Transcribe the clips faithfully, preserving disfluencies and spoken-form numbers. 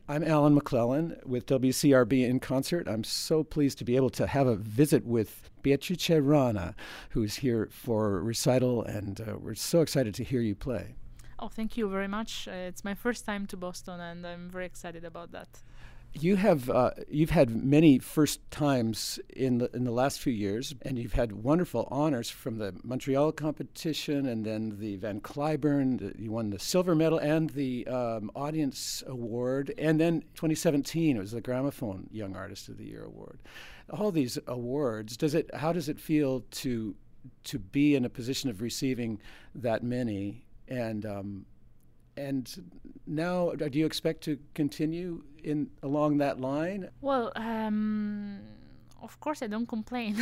I'm Alan McClellan with W C R B in Concert. I'm so pleased to be able to have a visit with Beatrice Rana, who's here for recital, and uh, we're so excited to hear you play. Oh, thank you very much. Uh, it's my first time to Boston, and I'm very excited about that. You have uh, you've had many first times in the in the last few years, and you've had wonderful honors from the Montreal competition, and then the Van Cliburn. You won the silver medal and the um, Audience Award, and then twenty seventeen it was the Gramophone Young Artist of the Year Award. All these awards. Does it? How does it feel to to be in a position of receiving that many? And um, And now, do you expect to continue in along that line? Well, um, of course, I don't complain.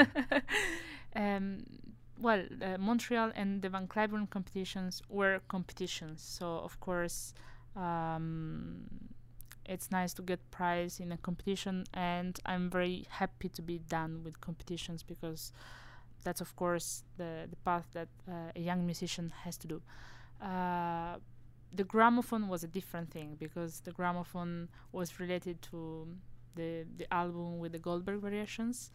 um, well, uh, Montreal and the Van Cliburn competitions were competitions, so of course, um, it's nice to get prize in a competition, and I'm very happy to be done with competitions because that's, of course, the the path that uh, a young musician has to do. Uh, The Gramophone was a different thing because the Gramophone was related to the the album with the Goldberg variations,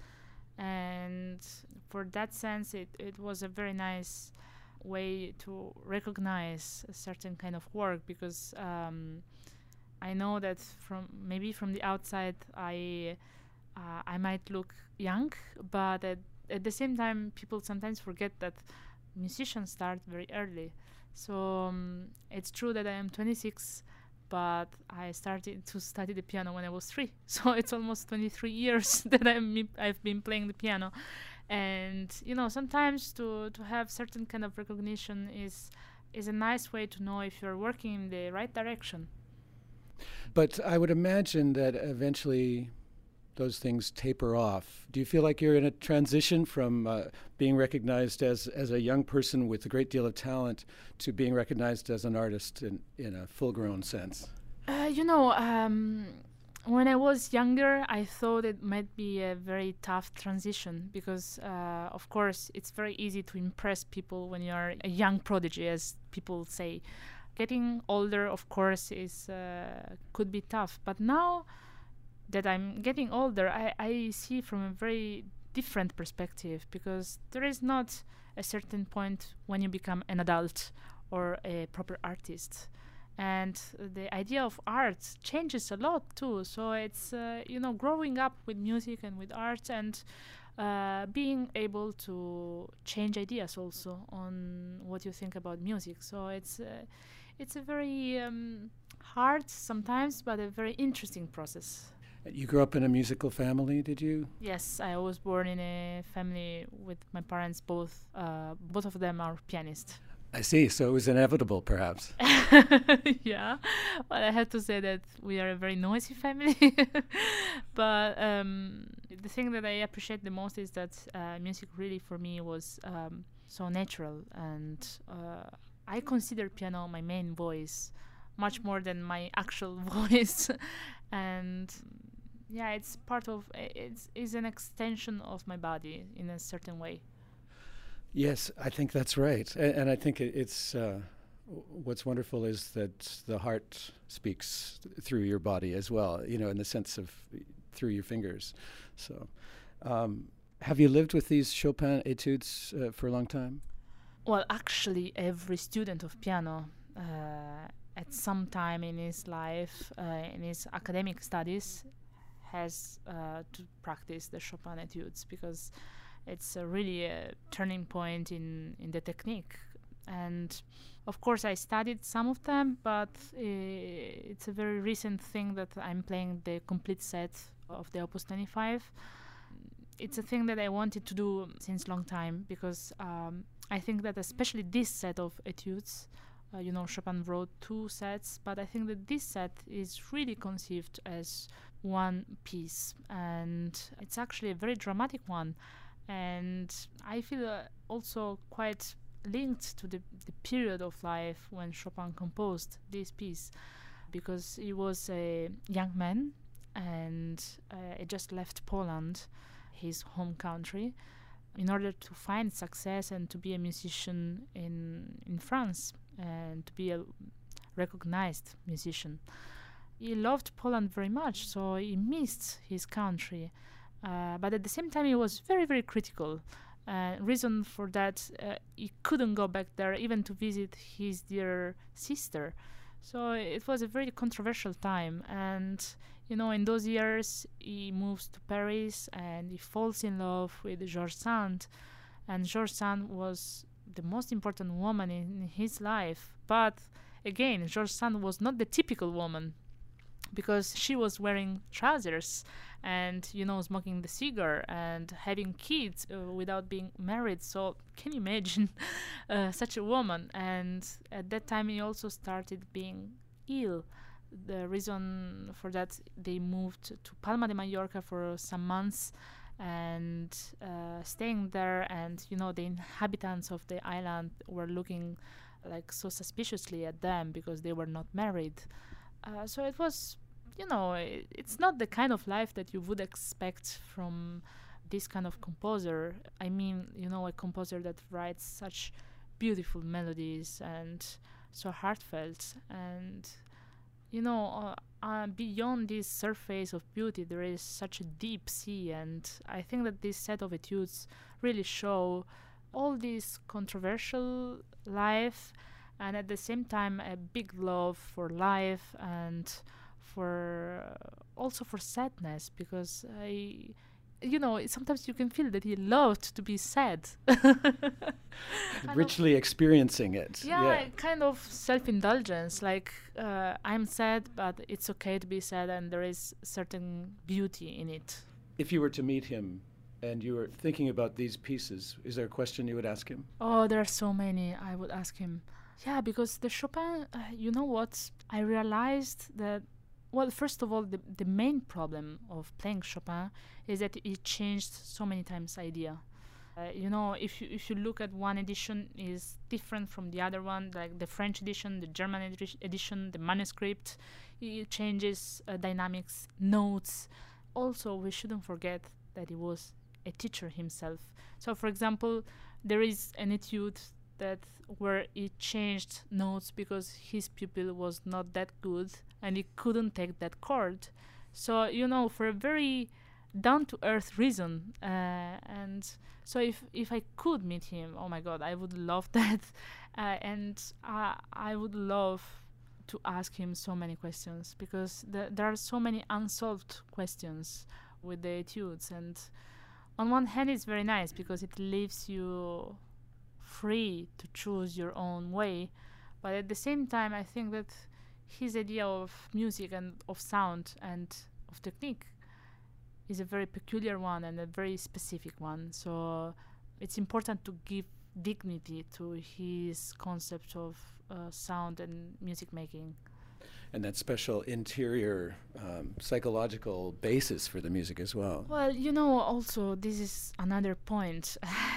and for that sense, it, it was a very nice way to recognize a certain kind of work because um, I know that from maybe from the outside I uh, I might look young, but at, at the same time, people sometimes forget that musicians start very early. So um, it's true that I am twenty-six, but I started to study the piano when I was three. So it's almost twenty-three years that I'm, I've been playing the piano. And, you know, sometimes to, to have certain kind of recognition is is a nice way to know if you're working in the right direction. But I would imagine that eventually those things taper off. Do you feel like you're in a transition from uh, being recognized as, as a young person with a great deal of talent to being recognized as an artist in, in a full-grown sense? Uh, you know, um, when I was younger, I thought it might be a very tough transition because, uh, of course, it's very easy to impress people when you're a young prodigy, as people say. Getting older, of course, is uh, could be tough. But now that I'm getting older, I, I see from a very different perspective because there is not a certain point when you become an adult or a proper artist. And the idea of art changes a lot too. So it's, uh, you know, growing up with music and with art and uh, being able to change ideas also on what you think about music. So it's, uh, it's a very um, hard sometimes, but a very interesting process. You grew up in a musical family, did you? Yes, I was born in a family with my parents. Both, uh, both of them are pianists. I see. So it was inevitable, perhaps. Yeah, well, I have to say that we are a very noisy family. But um, the thing that I appreciate the most is that uh, music really for me was um, so natural, and uh, I consider piano my main voice, much more than my actual voice, and yeah, it's part of it's is an extension of my body in a certain way. Yes, I think that's right. And, and I think it, it's uh, what's wonderful is that the heart speaks th- through your body as well, you know, in the sense of through your fingers. So, um, have you lived with these Chopin etudes uh, for a long time? Well, actually, every student of piano uh, at some time in his life, uh, in his academic studies, has uh, to practice the Chopin etudes because it's a really a turning point in, in the technique. And of course, I studied some of them, but uh, it's a very recent thing that I'm playing the complete set of the Opus twenty-five. It's a thing that I wanted to do since long time because um, I think that especially this set of etudes, uh, you know, Chopin wrote two sets, but I think that this set is really conceived as one piece, and it's actually a very dramatic one. And I feel uh, also quite linked to the, the period of life when Chopin composed this piece because he was a young man and uh, he just left Poland, his home country, in order to find success and to be a musician in in France and to be a recognized musician. he loved Poland very much, so he missed his country. Uh, but at the same time, he was very, very critical. Uh, reason for that, uh, he couldn't go back there even to visit his dear sister. So it was a very controversial time. And, you know, in those years, he moves to Paris and he falls in love with George Sand. And George Sand was the most important woman in his life. But again, George Sand was not the typical woman, because she was wearing trousers and, you know, smoking the cigar and having kids uh, without being married. So can you imagine uh, such a woman? And at that time he also started being ill. The reason for that, they moved to Palma de Mallorca for some months and uh, staying there, and, you know, the inhabitants of the island were looking like so suspiciously at them because they were not married. Uh, so it was, you know, it, it's not the kind of life that you would expect from this kind of composer. I mean, you know, a composer that writes such beautiful melodies and so heartfelt. And, you know, uh, uh, beyond this surface of beauty, there is such a deep sea. And I think that this set of etudes really show all this controversial life, and at the same time a big love for life and for uh, also for sadness, because I, you know, sometimes you can feel that he loved to be sad. Richly experiencing it. Yeah, yeah. kind of self-indulgence, like uh, I'm sad, but it's okay to be sad, and there is certain beauty in it. If you were to meet him and you were thinking about these pieces, is there a question you would ask him? Oh, there are so many I would ask him. Yeah, because the Chopin, uh, you know what? I realized that, well, first of all, the, the main problem of playing Chopin is that it changed so many times idea. Uh, you know, if you if you look at one edition, is different from the other one, like the French edition, the German edi- edition, the manuscript, it changes uh, dynamics, notes. Also, we shouldn't forget that he was a teacher himself. So, for example, there is an etude that where he changed notes because his pupil was not that good and he couldn't take that chord. So, you know, for a very down-to-earth reason. Uh, and so if if I could meet him, oh my God, I would love that. Uh, and uh, I would love to ask him so many questions, because the, there are so many unsolved questions with the etudes. And on one hand, it's very nice because it leaves you free to choose your own way, but at the same time I think that his idea of music and of sound and of technique is a very peculiar one and a very specific one, so it's important to give dignity to his concept of uh, sound and music making. And that special interior um, psychological basis for the music as well. Well, you know, also this is another point.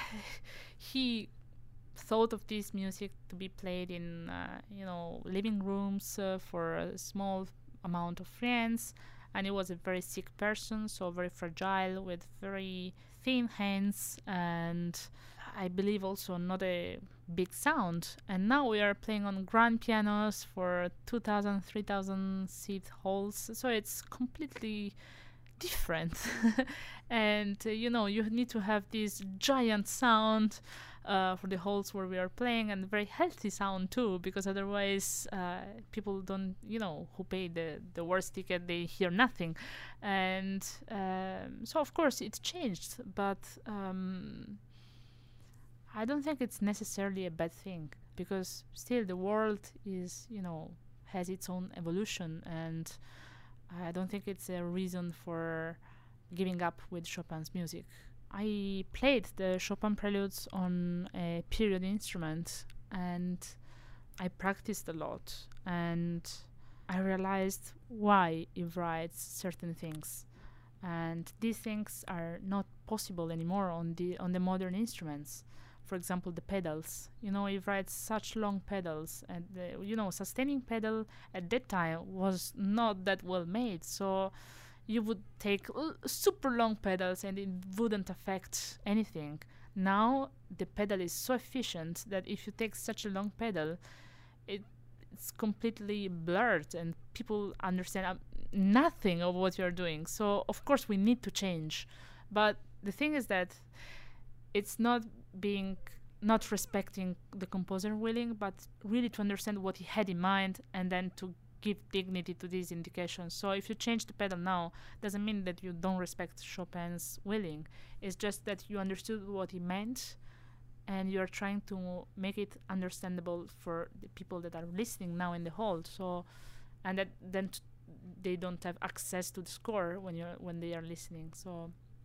He thought of this music to be played in, uh, you know, living rooms uh, for a small amount of friends, and he was a very sick person, so very fragile, with very thin hands, and I believe also not a big sound. And now we are playing on grand pianos for two thousand, three thousand seat halls, so it's completely different. And uh, you know, you need to have this giant sound uh, for the halls where we are playing, and very healthy sound too, because otherwise uh, people don't, you know, who pay the, the worst ticket, they hear nothing. And um, so of course it's changed, but um, I don't think it's necessarily a bad thing, because still the world is, you know, has its own evolution, and I don't think it's a reason for giving up with Chopin's music. I played the Chopin preludes on a period instrument, and I practiced a lot, and I realized why he writes certain things, and these things are not possible anymore on the on the modern instruments. For example, the pedals. You know, he writes such long pedals, and uh, you know, sustaining pedal at that time was not that well made. So you would take l- super long pedals, and it wouldn't affect anything. Now the pedal is so efficient that if you take such a long pedal, it it's completely blurred and people understand uh, nothing of what you're doing. So of course we need to change, but the thing is that it's not being not respecting the composer willing, but really to understand what he had in mind and then to give dignity to these indications. So if you change the pedal now, doesn't mean that you don't respect Chopin's willing. It's just that you understood what he meant and you're trying to make it understandable for the people that are listening now in the hall. So, and that then t- they don't have access to the score when you're when they are listening. So,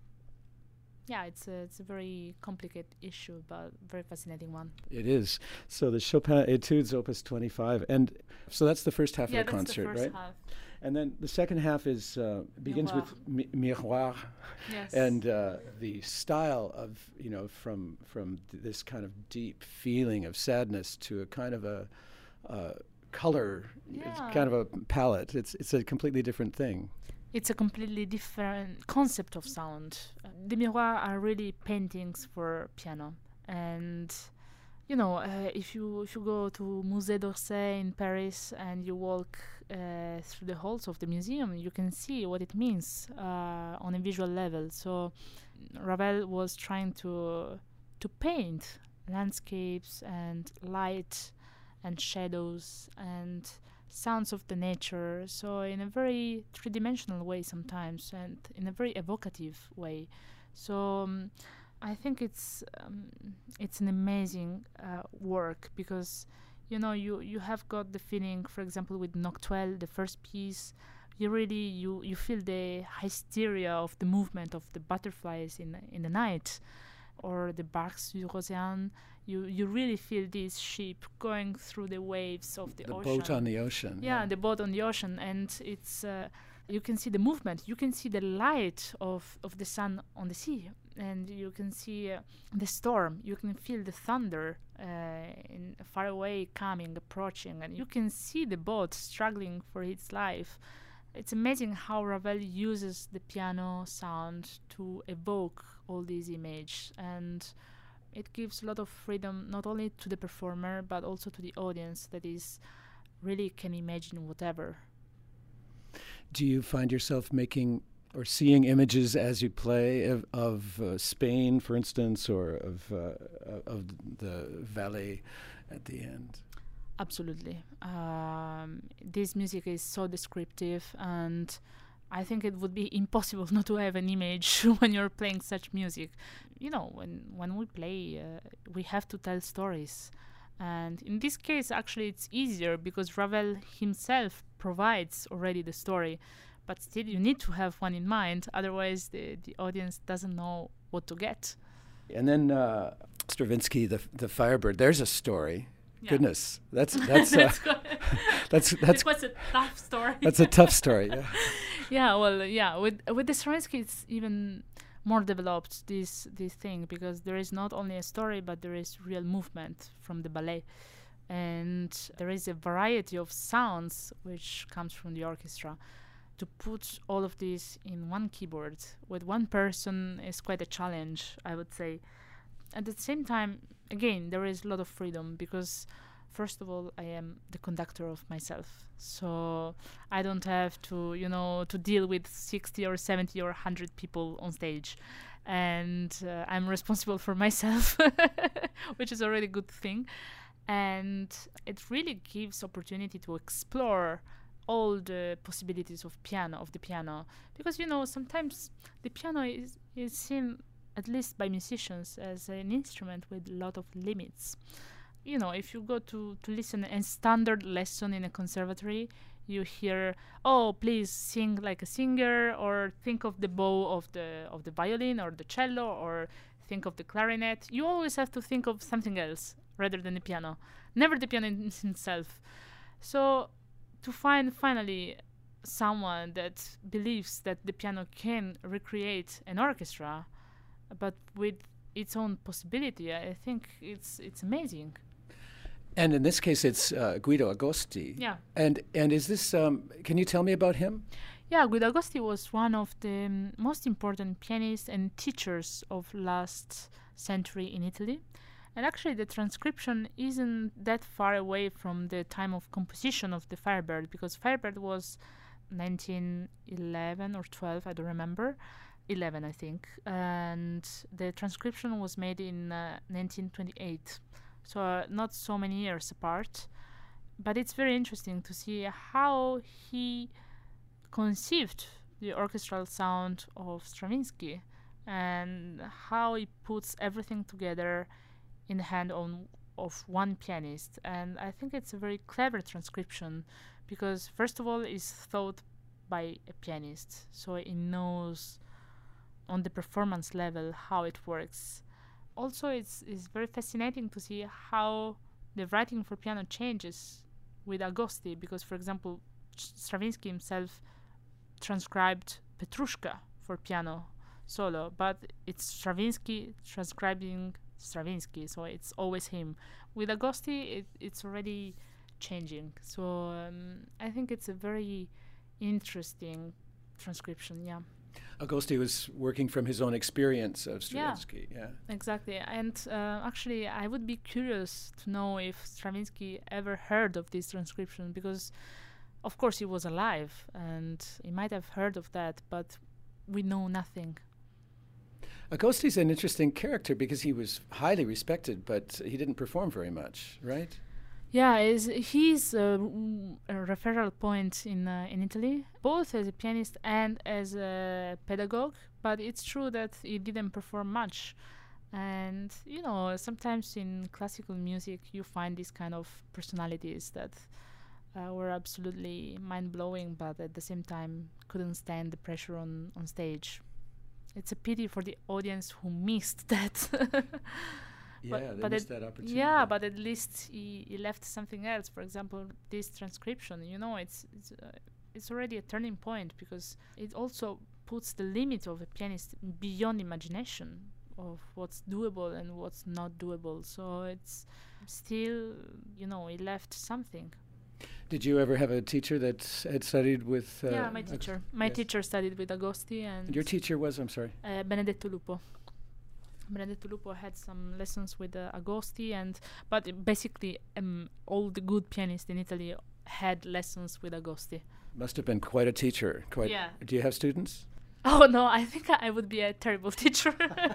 yeah, it's a it's a very complicated issue, but very fascinating one. It is. So the Chopin Etudes, Opus twenty-five, and so that's the first half yeah, of the that's concert, the first right? Half. And then the second half is uh, begins Miroir. with mi- Miroir, Yes. and uh, the style of, you know, from from th- this kind of deep feeling of sadness to a kind of a uh, color, it's Yeah. kind of a palette. It's it's a completely different thing. It's a completely different concept of sound. Uh, the Miroirs are really paintings for piano, and you know, uh, if you if you go to Musée d'Orsay in Paris and you walk uh, through the halls of the museum, you can see what it means uh, on a visual level. So Ravel was trying to to paint landscapes and light and shadows and sounds of the nature, so in a very three-dimensional way sometimes and in a very evocative way. So um, I think it's um, it's an amazing uh, work because you know you you have got the feeling, for example, with Noctuelle, the first piece, you really you you feel the hysteria of the movement of the butterflies in in the night, or the Barque sur Océan. You you really feel this ship going through the waves of the, The ocean. boat on the ocean. Yeah, the boat on the ocean, and it's uh, you can see the movement, you can see the light of, of the sun on the sea, and you can see uh, the storm, you can feel the thunder uh, in far away coming, approaching, and you can see the boat struggling for its life. It's amazing how Ravel uses the piano sound to evoke all these images, and it gives a lot of freedom not only to the performer but also to the audience that is really can imagine whatever. Do you find yourself making or seeing images as you play of, of uh, Spain, for instance, or of uh, of the Valais at the end? Absolutely. Um, this music is so descriptive, and I think it would be impossible not to have an image when you're playing such music. You know, when when we play, uh, we have to tell stories. And in this case, actually, it's easier because Ravel himself provides already the story. But still, you need to have one in mind. Otherwise, the, the audience doesn't know what to get. And then uh, Stravinsky, the the Firebird. There's a story. Yeah. Goodness, that's that's uh, that's that's it was a tough story. that's a tough story. Yeah. Yeah, well, yeah. With with the Stravinsky, it's even more developed this this thing because there is not only a story, but there is real movement from the ballet, and there is a variety of sounds which comes from the orchestra. To put all of this in one keyboard with one person is quite a challenge, I would say. At the same time, again, there is a lot of freedom because, first of all, I am the conductor of myself. So I don't have to, you know, to deal with sixty or seventy or one hundred people on stage. And uh, I'm responsible for myself, which is already a good thing. And it really gives opportunity to explore all the possibilities of piano, of the piano. Because, you know, sometimes the piano is, is seen, at least by musicians, as an instrument with a lot of limits. You know, if you go to, to listen a standard lesson in a conservatory, you hear, oh, please sing like a singer, or think of the bow of the of the violin or the cello, or think of the clarinet. You always have to think of something else rather than the piano, never the piano in itself. So to find finally someone that believes that the piano can recreate an orchestra, but with its own possibility, I think it's it's amazing. And in this case, it's uh, Guido Agosti. Yeah. And and is this? Um, can you tell me about him? Yeah, Guido Agosti was one of the um, most important pianists and teachers of last century in Italy. And actually, the transcription isn't that far away from the time of composition of the Firebird, because Firebird was nineteen eleven or twelve, I don't remember. eleven, I think. And the transcription was made in uh, nineteen twenty-eight. So uh, not so many years apart. But it's very interesting to see how he conceived the orchestral sound of Stravinsky and how he puts everything together in the hand on, of one pianist. And I think it's a very clever transcription because, first of all, it's thought by a pianist, so he knows on the performance level how it works. Also, it's, it's very fascinating to see how the writing for piano changes with Agosti, because, for example, Stravinsky himself transcribed Petrushka for piano solo, but it's Stravinsky transcribing Stravinsky, so it's always him. With Agosti, it, it's already changing. So um, I think it's a very interesting transcription, yeah. Agosti was working from his own experience of Stravinsky, yeah. yeah. Exactly. And uh, actually, I would be curious to know if Stravinsky ever heard of this transcription, because, of course, he was alive, and he might have heard of that, but we know nothing. Agosti's an interesting character because he was highly respected, but he didn't perform very much, right? Yeah, is he's a, a referral point in uh, in Italy, both as a pianist and as a pedagogue. But it's true that he didn't perform much, and you know, sometimes in classical music you find these kind of personalities that uh, were absolutely mind blowing, but at the same time couldn't stand the pressure on on stage. It's a pity for the audience who missed that. Yeah, but, they but missed it, that opportunity. Yeah, but at least he, he left something else. For example, this transcription, you know, it's it's, uh, it's already a turning point because it also puts the limit of a pianist beyond imagination of what's doable and what's not doable. So it's still, you know, he left something. Did you ever have a teacher that had studied with... Uh, yeah, my teacher. My yes. teacher studied with Agosti. And your teacher was, I'm sorry? Uh, Benedetto Lupo. Benedetto Lupo had some lessons with uh, Agosti, and but basically um, all the good pianists in Italy had lessons with Agosti. Must have been quite a teacher. Quite. Yeah. Do you have students? Oh no, I think I would be a terrible teacher.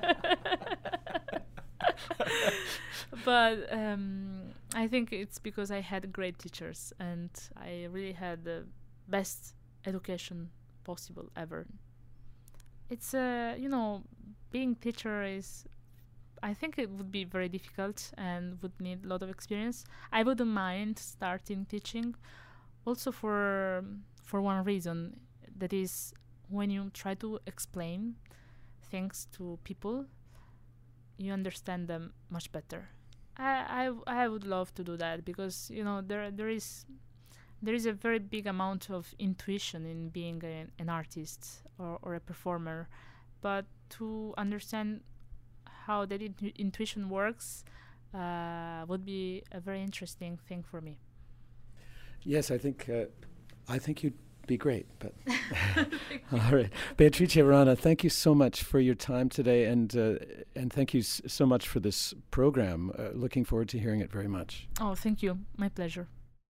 But um, I think it's because I had great teachers, and I really had the best education possible ever. It's uh, you know. Being teacher is, I think it would be very difficult and would need a lot of experience. I wouldn't mind starting teaching, also for for one reason, that is when you try to explain things to people, you understand them much better. I I, I would love to do that because you know there there is there is a very big amount of intuition in being a, an artist or, or a performer. But to understand how that intu- intuition works uh, would be a very interesting thing for me. Yes, I think uh, I think you'd be great. But all right, Beatrice Arana, thank you so much for your time today, and uh, and thank you s- so much for this program. Uh, looking forward to hearing it very much. Oh, thank you. My pleasure.